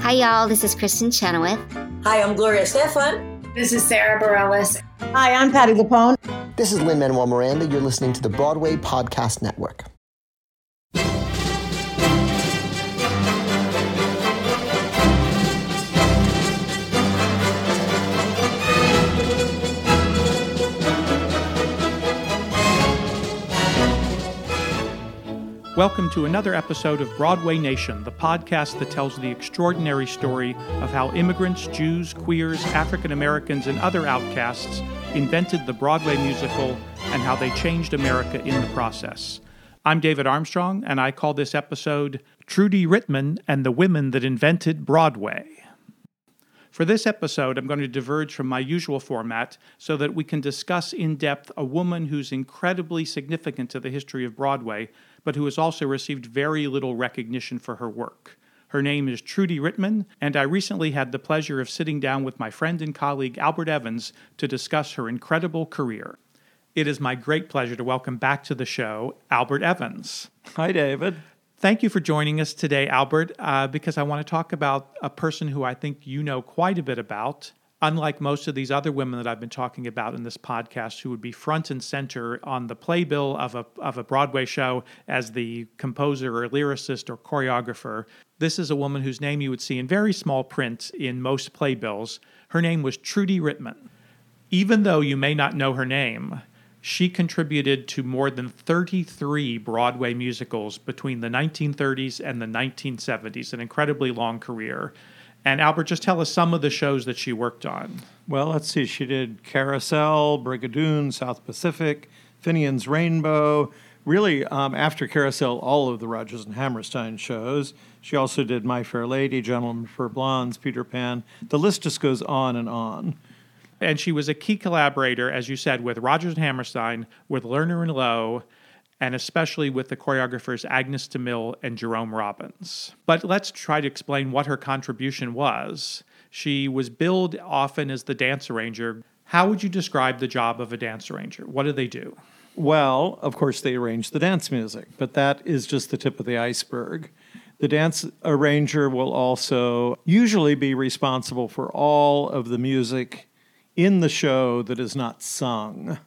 Hi, y'all. This is Kristen Chenoweth. Hi, I'm Gloria Estefan. This is Sarah Bareilles. Hi, I'm Patti LuPone. This is Lin-Manuel Miranda. You're listening to the Broadway Podcast Network. Welcome to another episode of Broadway Nation, the podcast that tells the extraordinary story of how immigrants, Jews, queers, African Americans, and other outcasts invented the Broadway musical and how they changed America in the process. I'm David Armstrong, and I call this episode Trudy Rittman and the Women That Invented Broadway. For this episode, I'm going to diverge from my usual format so that we can discuss in depth a woman who's incredibly significant to the history of Broadway, but who has also received very little recognition for her work. Her name is Trudy Rittman, and I recently had the pleasure of sitting down with my friend and colleague Albert Evans to discuss her incredible career. It is my great pleasure to welcome back to the show Albert Evans. Hi, David. Thank you for joining us today, Albert, because I want to talk about a person who I think you know quite a bit about. Unlike most of these other women that I've been talking about in this podcast who would be front and center on the playbill of a Broadway show as the composer or lyricist or choreographer, this is a woman whose name you would see in very small print in most playbills. Her name was Trudy Rittman. Even though you may not know her name, she contributed to more than 33 Broadway musicals between the 1930s and the 1970s, an incredibly long career. And Albert, just tell us some of the shows that she worked on. Well, let's see. She did Carousel, Brigadoon, South Pacific, Finian's Rainbow. Really, after Carousel, all of the Rodgers and Hammerstein shows. She also did My Fair Lady, Gentlemen Prefer Blondes, Peter Pan. The list just goes on and on. And she was a key collaborator, as you said, with Rodgers and Hammerstein, with Lerner and Loewe, and especially with the choreographers Agnes DeMille and Jerome Robbins. But let's try to explain what her contribution was. She was billed often as the dance arranger. How would you describe the job of a dance arranger? What do they do? Well, of course, they arrange the dance music, but that is just the tip of the iceberg. The dance arranger will also usually be responsible for all of the music in the show that is not sung.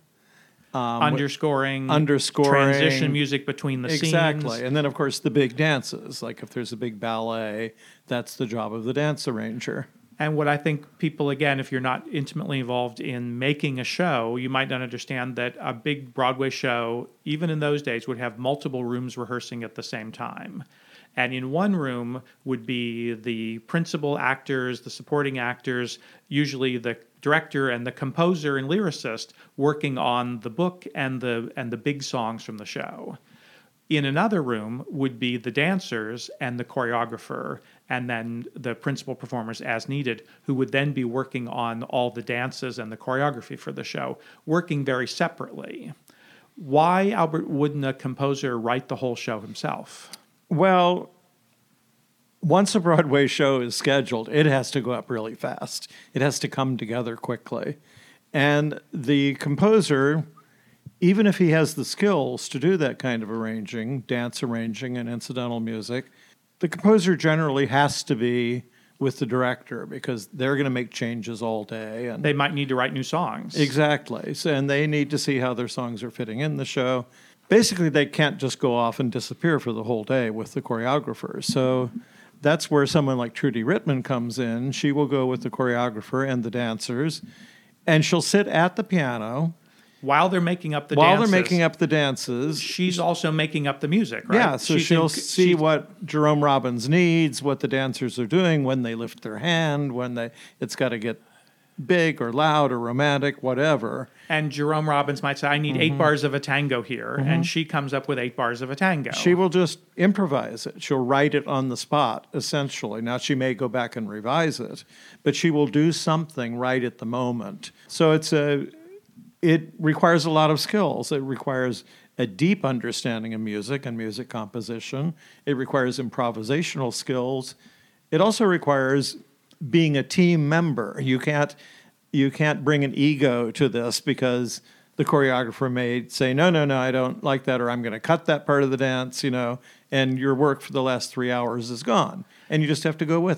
Underscoring, transition music between the scenes. Exactly. And then, of course, the big dances. Like if there's a big ballet, that's the job of the dance arranger. And what I think people, again, if you're not intimately involved in making a show, you might not understand that a big Broadway show, even in those days, would have multiple rooms rehearsing at the same time. And in one room would be the principal actors, the supporting actors, usually the director and the composer and lyricist working on the book and the big songs from the show. In another room would be the dancers and the choreographer, and then the principal performers as needed, who would then be working on all the dances and the choreography for the show, working very separately. Why, Albert, wouldn't a composer write the whole show himself? Well, once a Broadway show is scheduled, it has to go up really fast. It has to come together quickly. And the composer, even if he has the skills to do that kind of arranging, dance arranging and incidental music, the composer generally has to be with the director because they're going to make changes all day. And they might need to write new songs. Exactly. And they need to see how their songs are fitting in the show. Basically, they can't just go off and disappear for the whole day with the choreographer. So that's where someone like Trudy Rittman comes in. She will go with the choreographer and the dancers, and she'll sit at the piano. While they're making up the dances. She's also making up the music, right? Yeah, so she'll see what Jerome Robbins needs, what the dancers are doing, when they lift their hand, it's got to get big or loud or romantic, whatever. And Jerome Robbins might say, I need 8 bars of a tango here, and she comes up with 8 bars of a tango. She will just improvise it. She'll write it on the spot, essentially. Now, she may go back and revise it, but she will do something right at the moment. So it requires a lot of skills. It requires a deep understanding of music and music composition. It requires improvisational skills. It also requires being a team member. You can't bring an ego to this because the choreographer may say, no, I don't like that, or I'm going to cut that part of the dance, and your work for the last 3 hours is gone. And you just have to go with it.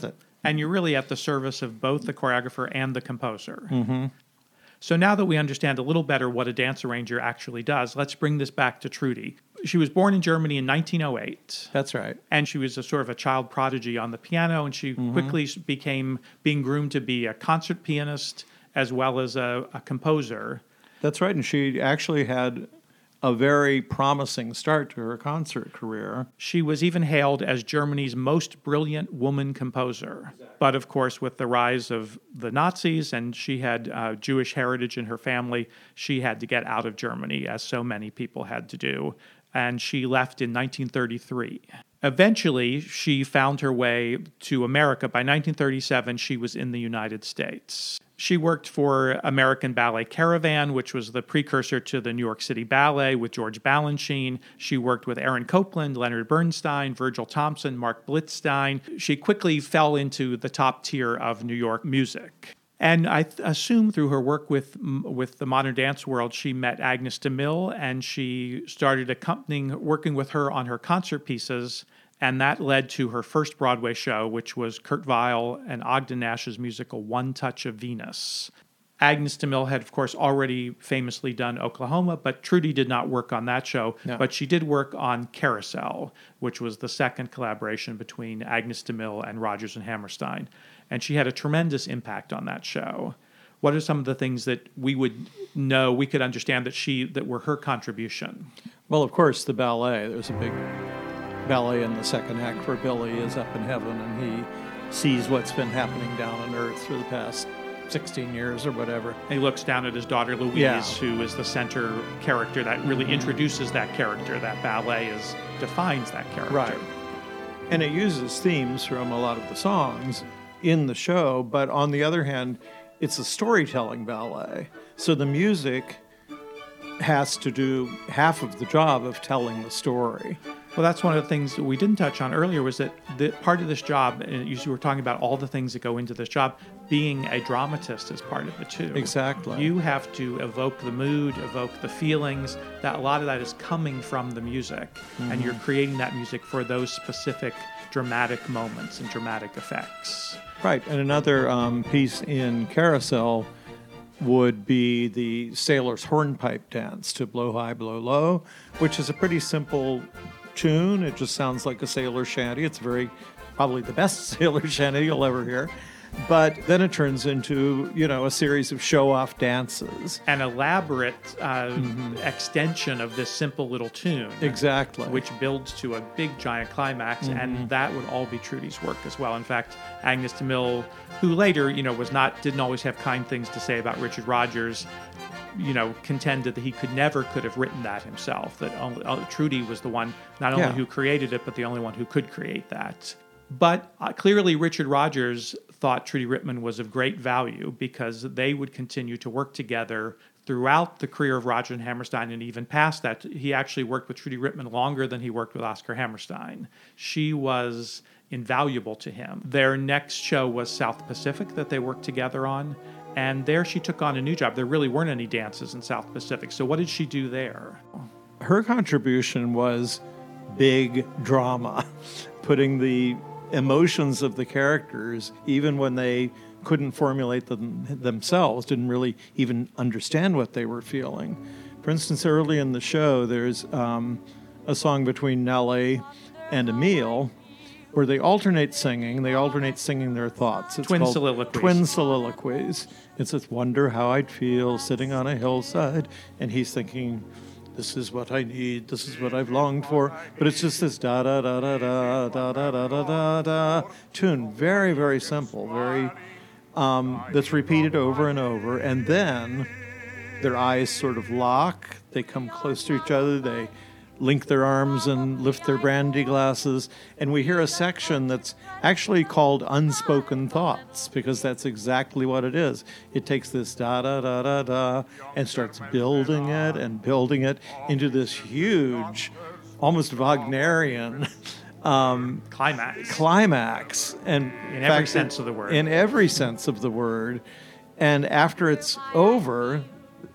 And you're really at the service of both the choreographer and the composer. Mm-hmm. So now that we understand a little better what a dance arranger actually does, let's bring this back to Trudy. She was born in Germany in 1908. That's right. And she was a sort of a child prodigy on the piano, and she quickly became being groomed to be a concert pianist as well as a composer. That's right. And she actually had a very promising start to her concert career. She was even hailed as Germany's most brilliant woman composer. Exactly. But of course, with the rise of the Nazis, and she had Jewish heritage in her family, she had to get out of Germany, as so many people had to do. And she left in 1933. Eventually, she found her way to America. By 1937, she was in the United States. She worked for American Ballet Caravan, which was the precursor to the New York City Ballet with George Balanchine. She worked with Aaron Copland, Leonard Bernstein, Virgil Thompson, Mark Blitzstein. She quickly fell into the top tier of New York music. And I assume through her work with the modern dance world, she met Agnes de Mille, and she started working with her on her concert pieces. And that led to her first Broadway show, which was Kurt Weill and Ogden Nash's musical One Touch of Venus. Agnes de Mille had, of course, already famously done Oklahoma, but Trudy did not work on that show. No. But she did work on Carousel, which was the second collaboration between Agnes de Mille and Rodgers and Hammerstein. And she had a tremendous impact on that show. What are some of the things that we would know, we could understand that were her contribution? Well, of course, the ballet. There's a big ballet in the second act where Billy is up in heaven and he sees what's been happening down on earth for the past 16 years or whatever. And he looks down at his daughter Louise, who is the center character that really introduces that character. That ballet defines that character. Right. And it uses themes from a lot of the songs in the show, but on the other hand, it's a storytelling ballet. So the music has to do half of the job of telling the story. Well, that's one of the things that we didn't touch on earlier, was that part of this job, and you were talking about all the things that go into this job, being a dramatist is part of it too. Exactly. You have to evoke the mood, evoke the feelings. That a lot of that is coming from the music, and you're creating that music for those specific dramatic moments and dramatic effects. Right, and another piece in Carousel would be the sailor's hornpipe dance to Blow High, Blow Low, which is a pretty simple tune. It just sounds like a sailor shanty. It's probably the best sailor shanty you'll ever hear. But then it turns into, a series of show-off dances. An elaborate extension of this simple little tune. Exactly. Which builds to a big, giant climax, and that would all be Trudy's work as well. In fact, Agnes de Mille, who later, didn't always have kind things to say about Richard Rodgers, contended that he could have written that himself, that Trudy was the one, not only who created it, but the only one who could create that. But clearly Richard Rodgers thought Trudy Rittman was of great value because they would continue to work together throughout the career of Rodgers and Hammerstein, and even past that. He actually worked with Trudy Rittman longer than he worked with Oscar Hammerstein. She was invaluable to him. Their next show was South Pacific that they worked together on, and there she took on a new job. There really weren't any dances in South Pacific, so what did she do there? Her contribution was big drama, putting the emotions of the characters, even when they couldn't formulate them themselves, didn't really even understand what they were feeling. For instance, early in the show, there's a song between Nellie and Emile where they alternate singing their thoughts. It's Twin soliloquies. Twin soliloquies. It says, wonder how I'd feel sitting on a hillside, and he's thinking, this is what I need, this is what I've longed for. But it's just this da-da-da-da-da, da-da-da-da-da tune. Very, very simple, very that's repeated over and over. And then their eyes sort of lock. They come close to each other. They link their arms and lift their brandy glasses. And we hear a section that's actually called Unspoken Thoughts, because that's exactly what it is. It takes this da-da-da-da-da and starts building it into this huge, almost Wagnerian climax. And in every sense of the word. In every sense of the word. And after it's over,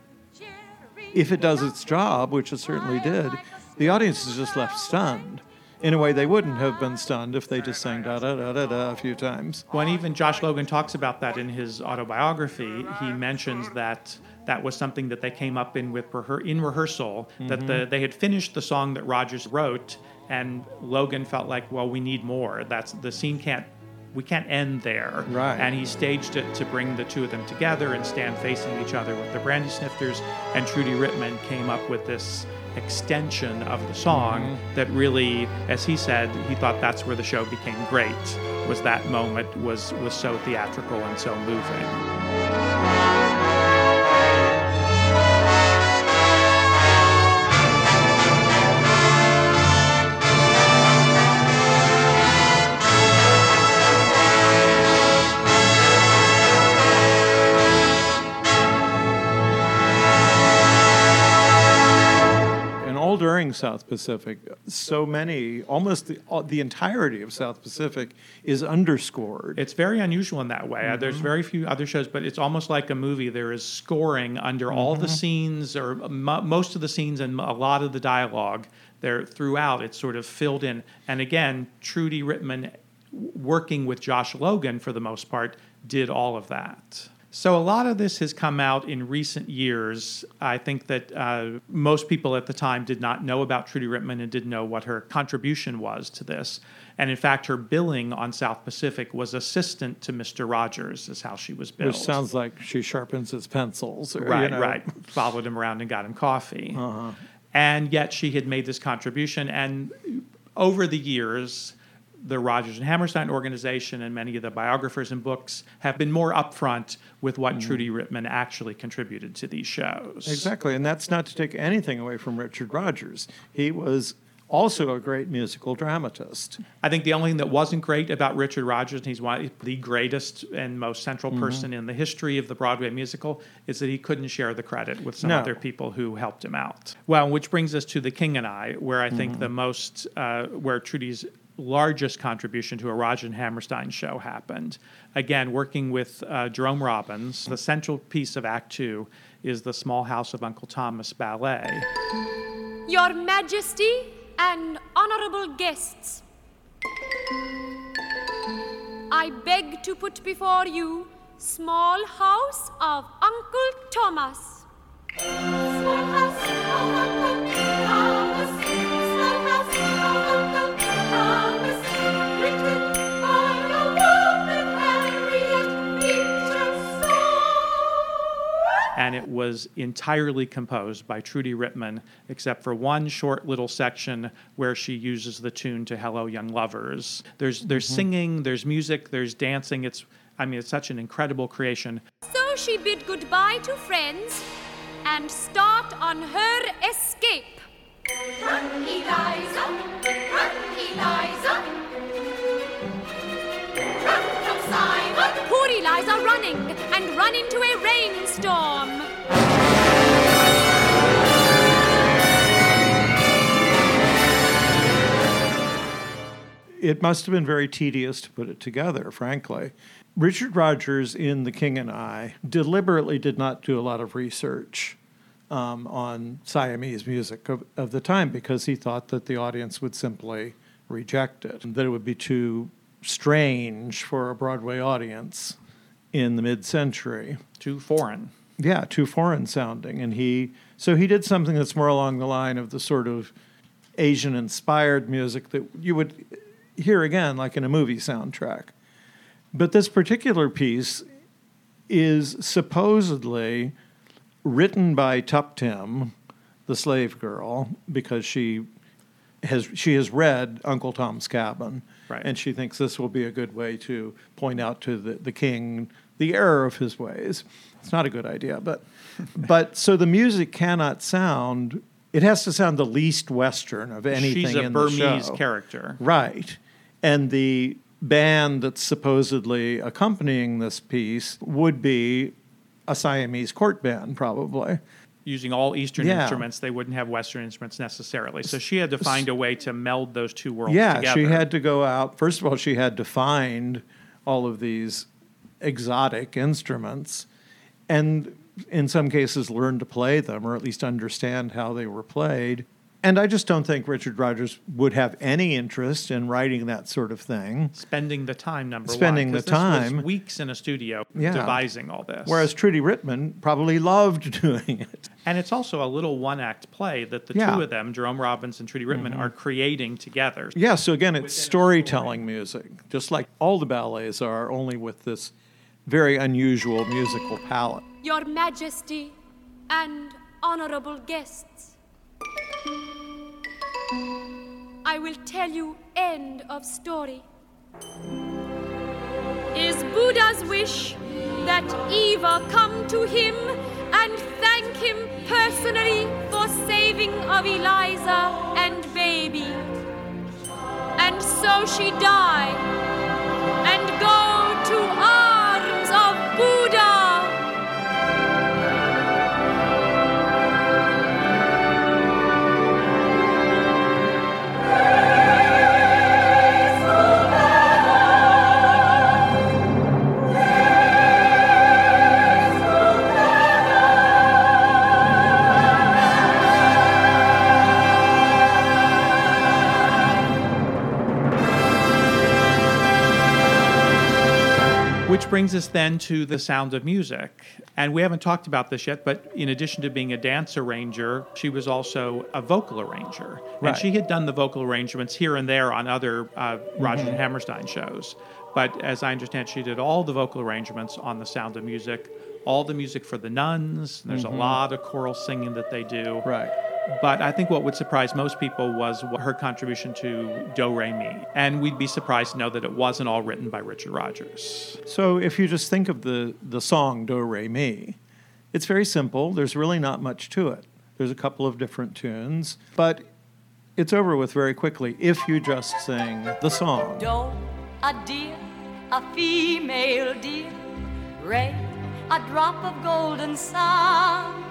if it does its job, which it certainly did, the audience is just left stunned. in a way they wouldn't have been stunned if they just sang da-da-da-da-da a few times. When even Josh Logan talks about that in his autobiography, he mentions that was something that they came up in in rehearsal, that they had finished the song that Rodgers wrote, and Logan felt like, well, we need more. That's the scene we can't end there. Right. And he staged it to bring the two of them together and stand facing each other with the brandy snifters. And Trudy Rittman came up with this extension of the song that really, as he said, he thought that's where the show became great, was that moment was so theatrical and so moving. During South Pacific, so many, almost the entirety of South Pacific is underscored. It's very unusual in that way. There's very few other shows, but it's almost like a movie. There is scoring under all the scenes, or most of the scenes, and a lot of the dialogue. There throughout, it's sort of filled in. And again, Trudy Rittman, working with Josh Logan for the most part, did all of that. So a lot of this has come out in recent years. I think that most people at the time did not know about Trudy Rittman and didn't know what her contribution was to this. And in fact, her billing on South Pacific was assistant to Mr. Rogers, is how she was billed. Which sounds like she sharpens his pencils. Or, right. Followed him around and got him coffee. And yet she had made this contribution. And over the years, the Rodgers and Hammerstein organization and many of the biographers and books have been more upfront with what Trudy Rittman actually contributed to these shows. Exactly, and that's not to take anything away from Richard Rodgers. He was also a great musical dramatist. I think the only thing that wasn't great about Richard Rodgers, and he's the greatest and most central person in the history of the Broadway musical, is that he couldn't share the credit with some other people who helped him out. Well, which brings us to The King and I, where I think the most, where Trudy's largest contribution to a Rodgers and Hammerstein show happened. Again, working with Jerome Robbins, the central piece of Act Two is the Small House of Uncle Thomas ballet. Your Majesty and honorable guests, I beg to put before you Small House of Uncle Thomas. Small house of Uncle Thomas, small house of Uncle Thomas, written by a woman, Harriet Beecher Stowe. And it was entirely composed by Trudy Rittman, except for one short little section where she uses the tune to Hello, Young Lovers. There's singing, there's music, there's dancing. It's such an incredible creation. So she bid goodbye to friends and start on her escape. Run, Eliza, run, Eliza. Run from Simon. Poor Eliza running and run into a rainstorm. It must have been very tedious to put it together, frankly. Richard Rodgers in The King and I deliberately did not do a lot of research on Siamese music of the time because he thought that the audience would simply reject it, that it would be too strange for a Broadway audience in the mid-century. Too foreign. Yeah, too foreign sounding. And he did something that's more along the line of the sort of Asian-inspired music that you would hear again like in a movie soundtrack. But this particular piece is supposedly written by Tuptim, the slave girl, because she has read Uncle Tom's Cabin, right. And she thinks this will be a good way to point out to the king the error of his ways. It's not a good idea, but so the music cannot sound. It has to sound the least Western of anything in the show. She's a Burmese character, right? And the band that's supposedly accompanying this piece would be a Siamese court band, probably. Using all Eastern instruments, they wouldn't have Western instruments necessarily. So she had to find a way to meld those two worlds together. Yeah, she had to go out. First of all, she had to find all of these exotic instruments and in some cases learn to play them or at least understand how they were played. And I just don't think Richard Rodgers would have any interest in writing that sort of thing. Spending the time, number Spending one. the time. This was weeks in a studio Yeah. devising all this. Whereas Trudy Rittman probably loved doing it. And it's also a little one-act play that the Yeah. two of them, Jerome Robbins and Trudy Rittman, are creating together. Yeah, so again, it's storytelling music, just like all the ballets are, only with this very unusual musical palette. Your Majesty and honorable guests, I will tell you end of story. Is Buddha's wish that Eva come to him and thank him personally for saving of Eliza and baby. And so she die and go to arms of Buddha. Which brings us then to The Sound of Music. And we haven't talked about this yet, but in addition to being a dance arranger, she was also a vocal arranger. Right. And she had done the vocal arrangements here and there on other Rodgers and Hammerstein shows. But as I understand, she did all the vocal arrangements on The Sound of Music, all the music for the nuns. There's a lot of choral singing that they do. Right. But I think what would surprise most people was her contribution to Do Re Mi. And we'd be surprised to know that it wasn't all written by Richard Rodgers. So if you just think of the song Do Re Mi, it's very simple. There's really not much to it. There's a couple of different tunes, but it's over with very quickly if you just sing the song. Do, a deer, a female deer, Re, a drop of golden sun,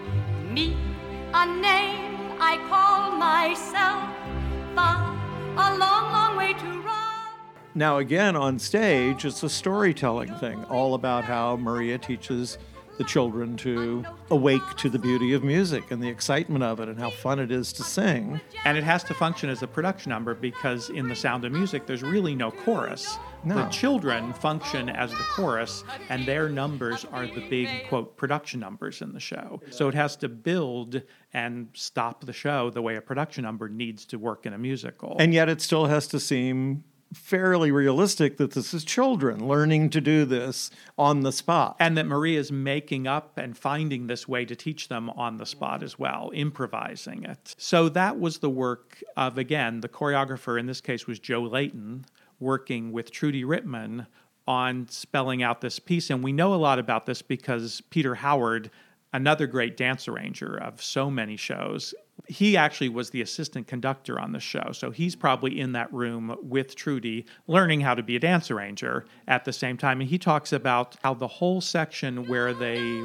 Mi, a name I call myself, Fa, a long, long way to run. Now again, on stage, it's a storytelling thing, all about how Maria teaches the children to awake to the beauty of music and the excitement of it and how fun it is to sing. And it has to function as a production number because in The Sound of Music, there's really no chorus. No. The children function as the chorus, and their numbers are the big, quote, production numbers in the show. So it has to build and stop the show the way a production number needs to work in a musical. And yet it still has to seem fairly realistic that this is children learning to do this on the spot. And that Maria's making up and finding this way to teach them on the spot as well, improvising it. So that was the work of, again, the choreographer in this case was Joe Layton, working with Trudy Rittman on spelling out this piece. And we know a lot about this because Peter Howard, another great dance arranger of so many shows, he actually was the assistant conductor on the show. So he's probably in that room with Trudy, learning how to be a dance arranger at the same time. And he talks about how the whole section where they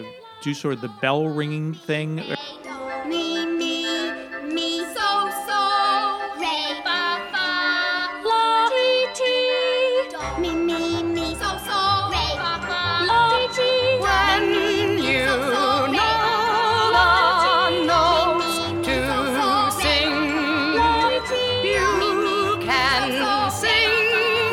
do sort of the bell ringing thing. Me, so, re, fa, fa, la, ti, me, so, re, fa, fa, la, ti, When you know the notes to sing, you can sing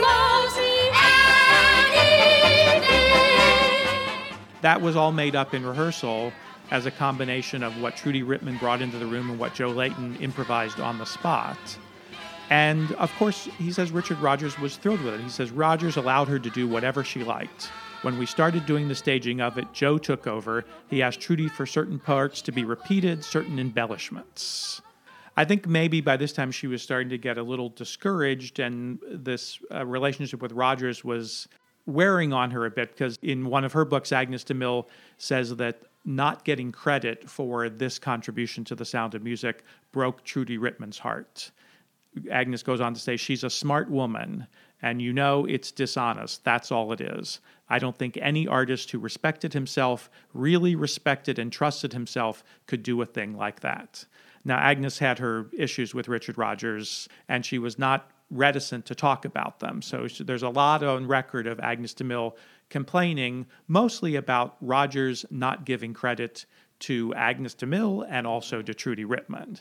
anything. That was all made up in rehearsal as a combination of what Trudy Rittman brought into the room and what Joe Layton improvised on the spot. And of course, he says Richard Rodgers was thrilled with it. He says Rodgers allowed her to do whatever she liked. When we started doing the staging of it, Joe took over. He asked Trudy for certain parts to be repeated, certain embellishments. I think maybe by this time she was starting to get a little discouraged, and this relationship with Rodgers was wearing on her a bit, because in one of her books, Agnes de Mille says that not getting credit for this contribution to The Sound of Music broke Trudy Rittman's heart. Agnes goes on to say, she's a smart woman, and you know it's dishonest. That's all it is. I don't think any artist who respected himself, really respected and trusted himself, could do a thing like that. Now, Agnes had her issues with Richard Rodgers, and she was not reticent to talk about them. So there's a lot on record of Agnes de Mille complaining mostly about Rodgers not giving credit to Agnes de Mille and also to Trudy Rittman.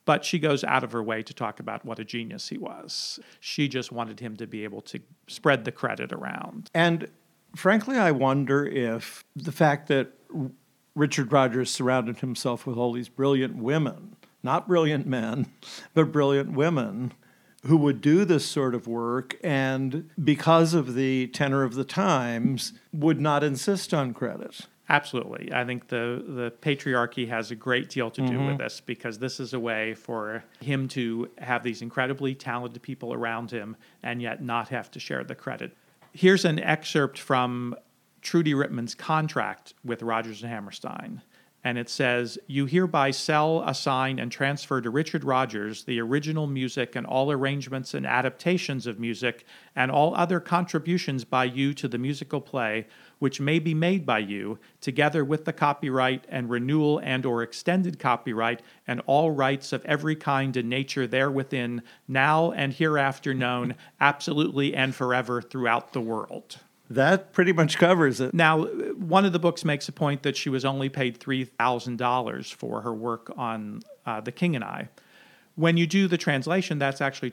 But she goes out of her way to talk about what a genius he was. She just wanted him to be able to spread the credit around. And frankly, I wonder if the fact that Richard Rodgers surrounded himself with all these brilliant women, not brilliant men, but brilliant women, who would do this sort of work, and because of the tenor of the times, would not insist on credit. Absolutely. I think the patriarchy has a great deal to do with this, because this is a way for him to have these incredibly talented people around him and yet not have to share the credit. Here's an excerpt from Trudy Rittman's contract with Rodgers and Hammerstein. And it says, "You hereby sell, assign, and transfer to Richard Rodgers the original music and all arrangements and adaptations of music and all other contributions by you to the musical play, which may be made by you, together with the copyright and renewal and or extended copyright and all rights of every kind and nature therewithin, now and hereafter known, absolutely and forever throughout the world." That pretty much covers it. Now, one of the books makes a point that she was only paid $3,000 for her work on The King and I. When you do the translation, that's actually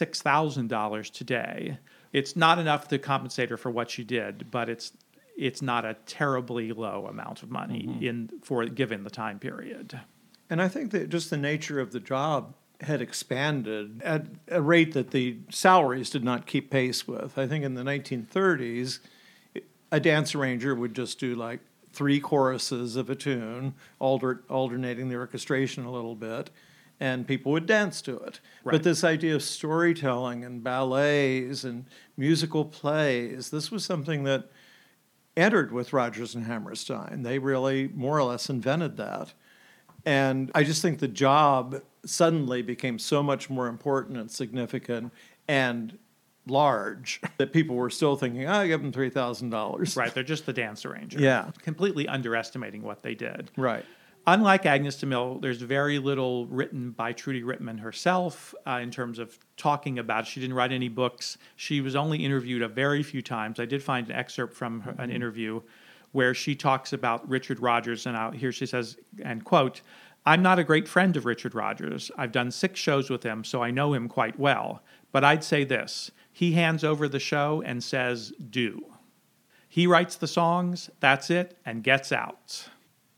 $26,000 today. It's not enough to compensate her for what she did, but it's not a terribly low amount of money given the time period. And I think that just the nature of the job had expanded at a rate that the salaries did not keep pace with. I think in the 1930s, a dance arranger would just do like 3 choruses of a tune, alternating the orchestration a little bit, and people would dance to it. Right. But this idea of storytelling and ballets and musical plays, this was something that entered with Rodgers and Hammerstein. They really more or less invented that. And I just think the job suddenly became so much more important and significant and large that people were still thinking, I give them $3,000. Right, they're just the dance arranger. Yeah. Completely underestimating what they did. Right. Unlike Agnes de Mille, there's very little written by Trudy Rittman herself in terms of talking about it. She didn't write any books. She was only interviewed a very few times. I did find an excerpt from an interview where she talks about Richard Rodgers, and here she says, and quote, "I'm not a great friend of Richard Rodgers. I've done 6 shows with him, so I know him quite well. But I'd say this, he hands over the show and says, do. He writes the songs, that's it, and gets out."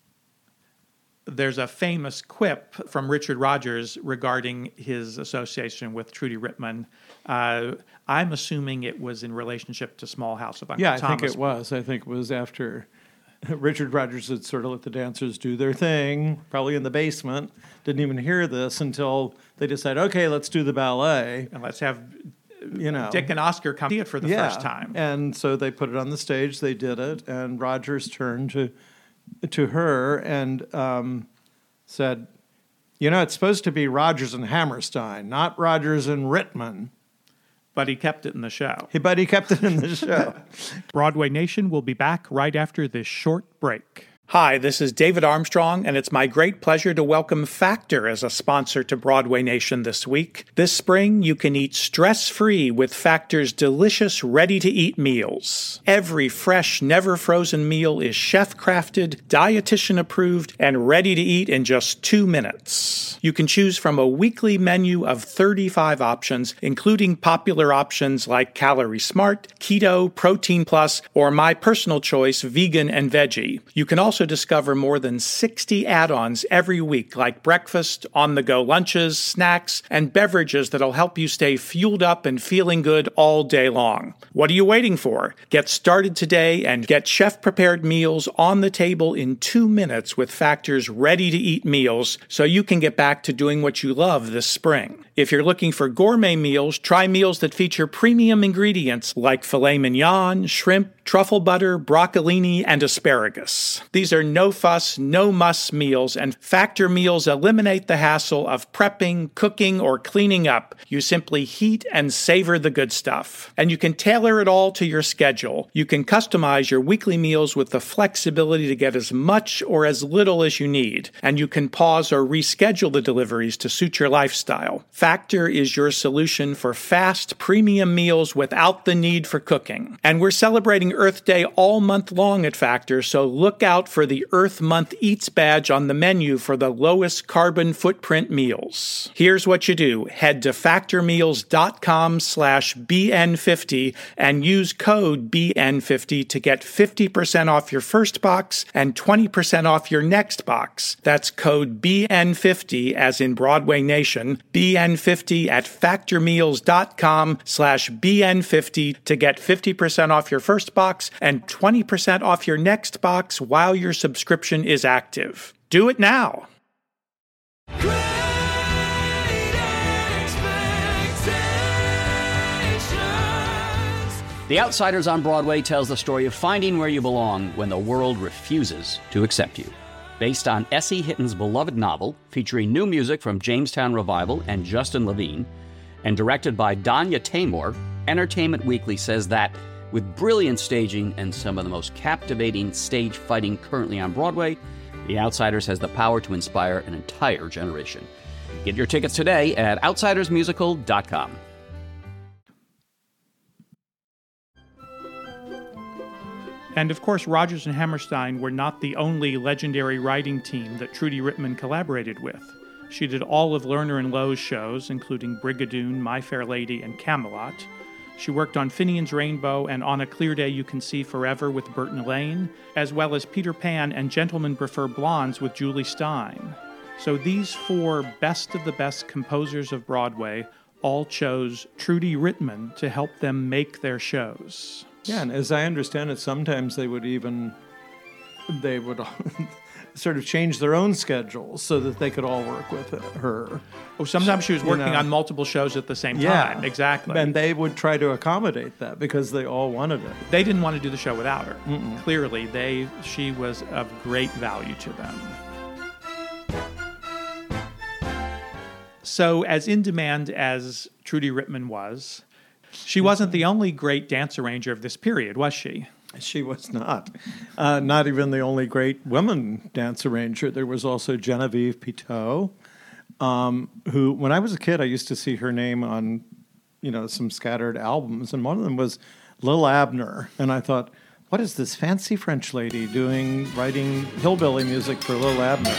There's a famous quip from Richard Rodgers regarding his association with Trudy Rittman. I'm assuming it was in relationship to Small House of Uncle Thomas. Yeah, I think it was. I think it was after Richard Rodgers had sort of let the dancers do their thing, probably in the basement, didn't even hear this until they decided, okay, let's do the ballet. And let's have Dick and Oscar come see it for the first time. And so they put it on the stage, they did it, and Rodgers turned to her and said, it's supposed to be Rodgers and Hammerstein, not Rodgers and Rittman. But he kept it in the show. But he kept it in the show. Broadway Nation will be back right after this short break. Hi, this is David Armstrong, and it's my great pleasure to welcome Factor as a sponsor to Broadway Nation this week. This spring, you can eat stress-free with Factor's delicious, ready-to-eat meals. Every fresh, never-frozen meal is chef-crafted, dietitian-approved, and ready to eat in just 2 minutes. You can choose from a weekly menu of 35 options, including popular options like Calorie Smart, Keto, Protein Plus, or my personal choice, Vegan and Veggie. You can also discover more than 60 add-ons every week, like breakfast, on-the-go lunches, snacks, and beverages that'll help you stay fueled up and feeling good all day long. What are you waiting for? Get started today and get chef-prepared meals on the table in 2 minutes with Factor's ready-to-eat meals so you can get back to doing what you love this spring. If you're looking for gourmet meals, try meals that feature premium ingredients like filet mignon, shrimp, truffle butter, broccolini, and asparagus. These are no-fuss, no-muss meals, and Factor meals eliminate the hassle of prepping, cooking, or cleaning up. You simply heat and savor the good stuff. And you can tailor it all to your schedule. You can customize your weekly meals with the flexibility to get as much or as little as you need. And you can pause or reschedule the deliveries to suit your lifestyle. Factor is your solution for fast, premium meals without the need for cooking. And we're celebrating Earth Day all month long at Factor, so look out for the Earth Month Eats badge on the menu for the lowest carbon footprint meals. Here's what you do. Head to factormeals.com/BN50 and use code BN50 to get 50% off your first box and 20% off your next box. That's code BN50 as in Broadway Nation, BN50 at factormeals.com/BN50 to get 50% off your first box and 20% off your next box while your subscription is active. Do it now. The Outsiders on Broadway tells the story of finding where you belong when the world refuses to accept you. Based on S.E. Hitton's beloved novel, featuring new music from Jamestown Revival and Justin Levine, and directed by Danya Taymor, Entertainment Weekly says that, with brilliant staging and some of the most captivating stage fighting currently on Broadway, The Outsiders has the power to inspire an entire generation. Get your tickets today at outsidersmusical.com. And of course, Rodgers and Hammerstein were not the only legendary writing team that Trudy Rittman collaborated with. She did all of Lerner and Lowe's shows, including Brigadoon, My Fair Lady, and Camelot. She worked on Finian's Rainbow and On a Clear Day You Can See Forever with Burton Lane, as well as Peter Pan and Gentlemen Prefer Blondes with Julie Stein. So these four best of the best composers of Broadway all chose Trudy Rittman to help them make their shows. Yeah, and as I understand it, sometimes they would sort of change their own schedules so that they could all work with her. Oh, sometimes she was working on multiple shows at the same time. Yeah, exactly. And they would try to accommodate that because they all wanted it. They didn't want to do the show without her. Mm-mm. Clearly, she was of great value to them. So, as in demand as Trudy Rittman was, she wasn't the only great dance arranger of this period, was she? She was not. Not even the only great woman dance arranger. There was also Genevieve Pitot, who, when I was a kid, I used to see her name on, some scattered albums, and one of them was Lil Abner. And I thought, what is this fancy French lady doing, writing hillbilly music for Lil Abner?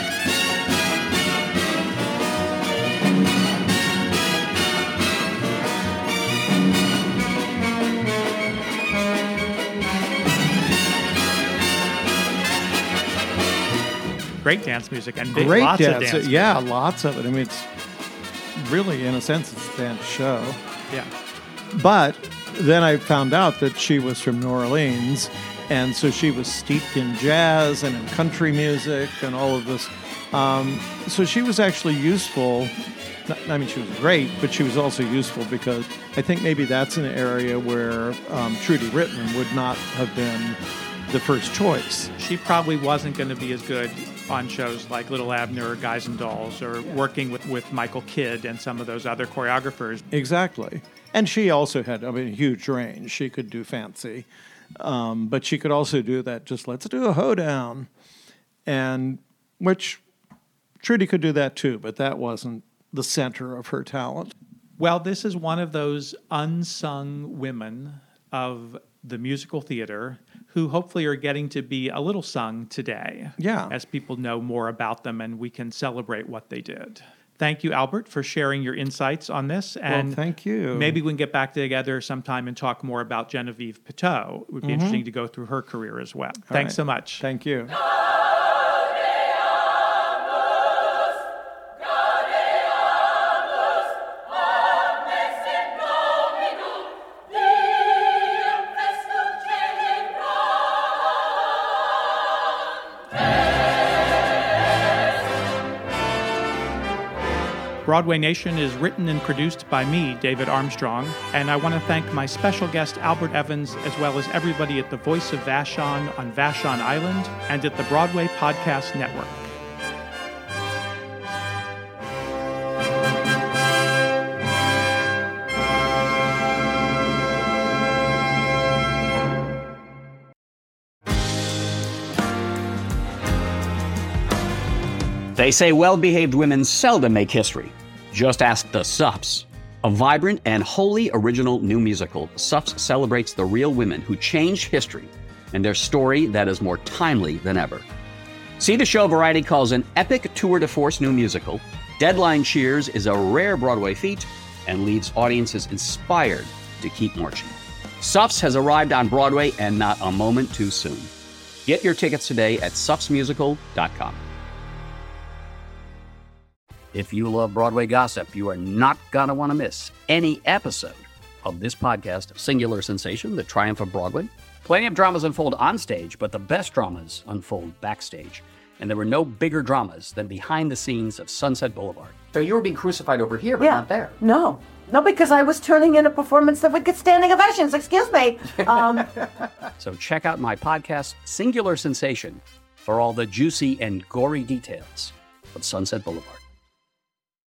Great dance music and lots of dance. Yeah, lots of it. I mean, it's really, in a sense, it's a dance show. Yeah. But then I found out that she was from New Orleans, and so she was steeped in jazz and in country music and all of this. So she was actually useful. I mean, she was great, but she was also useful because I think maybe that's an area where Trudy Rittman would not have been the first choice. She probably wasn't going to be as good on shows like Little Abner or Guys and Dolls or working with Michael Kidd and some of those other choreographers. Exactly. And she also had, a huge range. She could do fancy, but she could also do that, just let's do a hoedown, and which Trudy could do that too, but that wasn't the center of her talent. Well, this is one of those unsung women of the musical theater who hopefully are getting to be a little sung today. Yeah. As people know more about them and we can celebrate what they did. Thank you, Albert, for sharing your insights on this. And well, thank you. Maybe we can get back together sometime and talk more about Genevieve Pitot. It would be interesting to go through her career as well. Thanks so much. Thank you. Broadway Nation is written and produced by me, David Armstrong, and I want to thank my special guest, Albert Evans, as well as everybody at the Voice of Vashon on Vashon Island and at the Broadway Podcast Network. They say well-behaved women seldom make history. Just ask the Sups. A vibrant and wholly original new musical, Suffs celebrates the real women who changed history and their story that is more timely than ever. See the show Variety calls an epic tour de force new musical. Deadline cheers is a rare Broadway feat and leaves audiences inspired to keep marching. Suffs has arrived on Broadway and not a moment too soon. Get your tickets today at suffsmusical.com. If you love Broadway gossip, you are not going to want to miss any episode of this podcast, Singular Sensation, The Triumph of Broadway. Plenty of dramas unfold on stage, but the best dramas unfold backstage. And there were no bigger dramas than behind the scenes of Sunset Boulevard. So you were being crucified over here, but not there. No, because I was turning in a performance that would get standing ovations. Excuse me. So check out my podcast, Singular Sensation, for all the juicy and gory details of Sunset Boulevard.